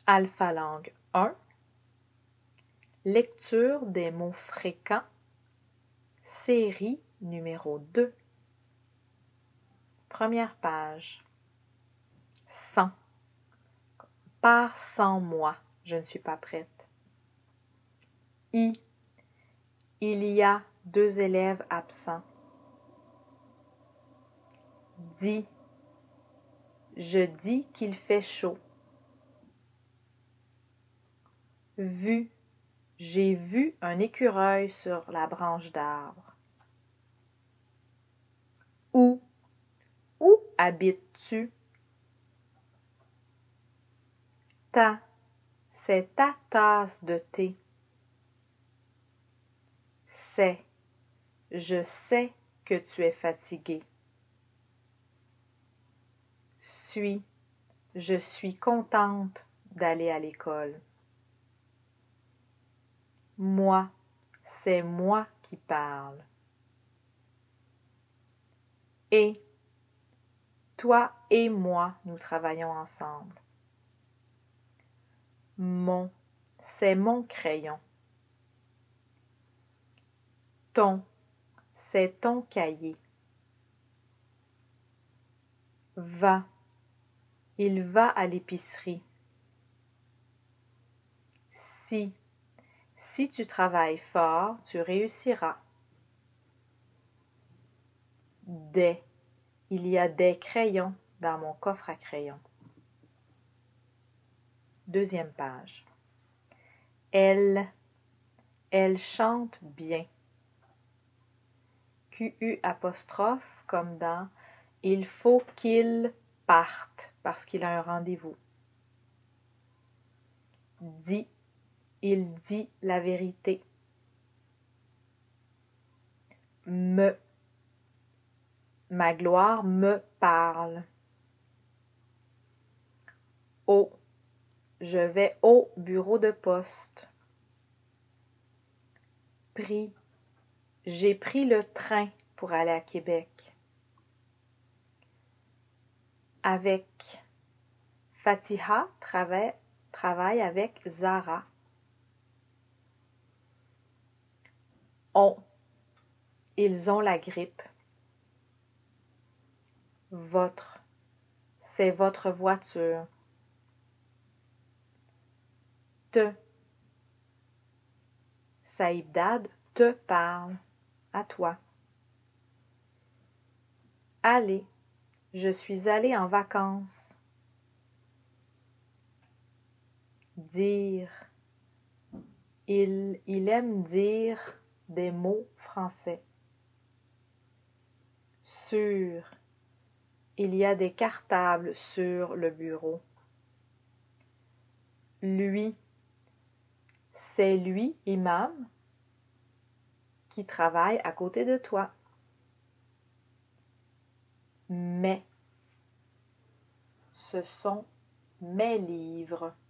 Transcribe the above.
Alpha Langue 1. Lecture des mots fréquents. Série numéro 2. Première page. Sans. Pars sans moi, je ne suis pas prête. Il y a 2 élèves absents. Dis. Je dis qu'il fait chaud. Vu. J'ai vu un écureuil sur la branche d'arbre. Où habites-tu? C'est ta tasse de thé. Je sais que tu es fatigué. Je suis contente d'aller à l'école. Moi, c'est moi qui parle. Et toi et moi, nous travaillons ensemble. C'est mon crayon. C'est ton cahier. Il va à l'épicerie. Si tu travailles fort, tu réussiras. Il y a des crayons dans mon coffre à crayons. Deuxième page. Elle chante bien. QU apostrophe comme dans « Il faut qu'il parte parce qu'il a un rendez-vous ». Il dit la vérité. Ma gloire me parle. Je vais au bureau de poste. J'ai pris le train pour aller à Québec. Avec Fatiha travaille avec Zara. Ils ont la grippe. C'est votre voiture. Saïbdad te parle. À toi. Allez, je suis allée en vacances. Dire. Il aime dire des mots français. Sur. Il y a des cartables sur le bureau. Lui. C'est lui, imam, qui travaille à côté de toi. Mais. Ce sont mes livres.